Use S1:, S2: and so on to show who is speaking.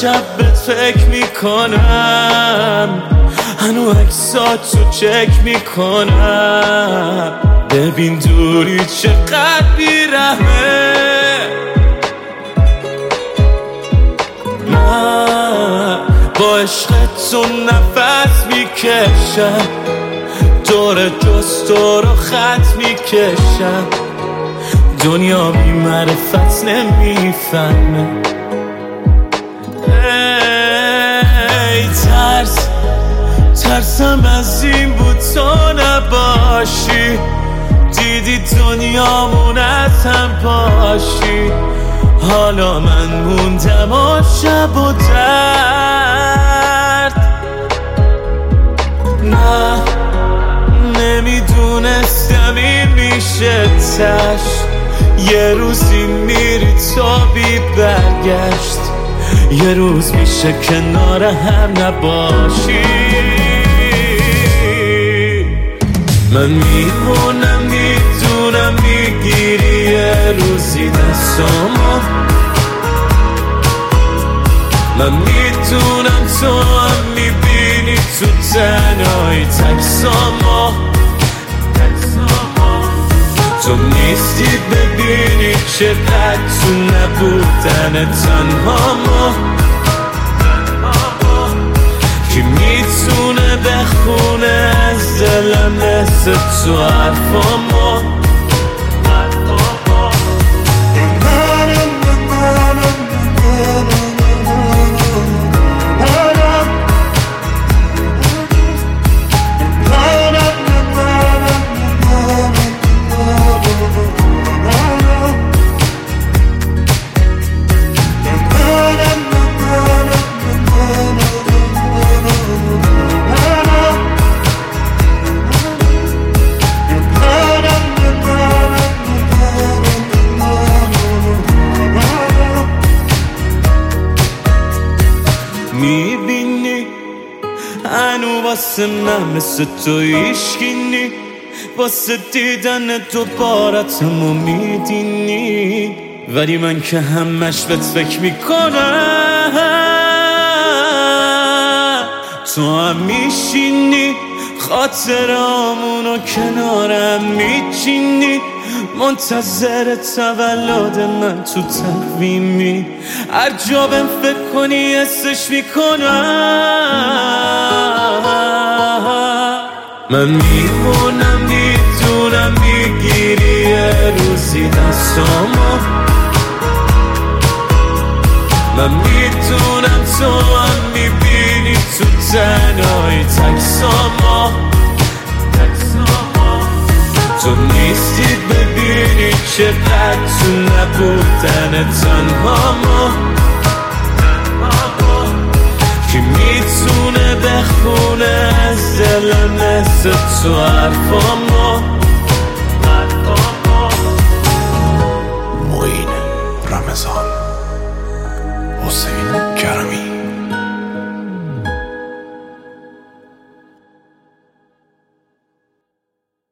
S1: شب بهت فکر میکنم، هنو عکساتو چک میکنم. ببین دوری چقدر بیرحمه، من با عشقت تو نفس میکشم، دور جز تو رو خط میکشم. دنیا بی معرفت نمیفهمه. ای ترسم از این بود تو نباشی، دیدی دنیامون از هم پاشی. حالا من موندم و شب و درد، نه نمیدونستم این میشه تش. یه روزی میری تو بی برگشت، یه روز میشه کنار هم نباشی. من میمونم میدونم میگیری یه روزی دستامو، من میدونم تو هم میبینی تو تنهایی تکسامو. تو نیستی ببینی چقدر تو نبودن تنهامو. کی میتونه بخونه از دلم مثل تو حرفامو. میبینی هنو واسه من مثل تو ایشگینی، واسه دیدن تو بارتمو میدینی. ولی من که همش بهت فکر میکنم، تو هم میشینی خاطرامونو کنارم میچینی. منتظر تولد من تو تقویمی، هر جا بهم فکر کنی حسش میکنم. من میمونم میدونم میگیری یه روزی دستامو، من میدونم تو هم میبینی تو تنهایی تکسامو. تو نیستی ببینی چقدر تو نبودن تنهامو. کی میتونه بخونه از دلم مثل تو حرفامو.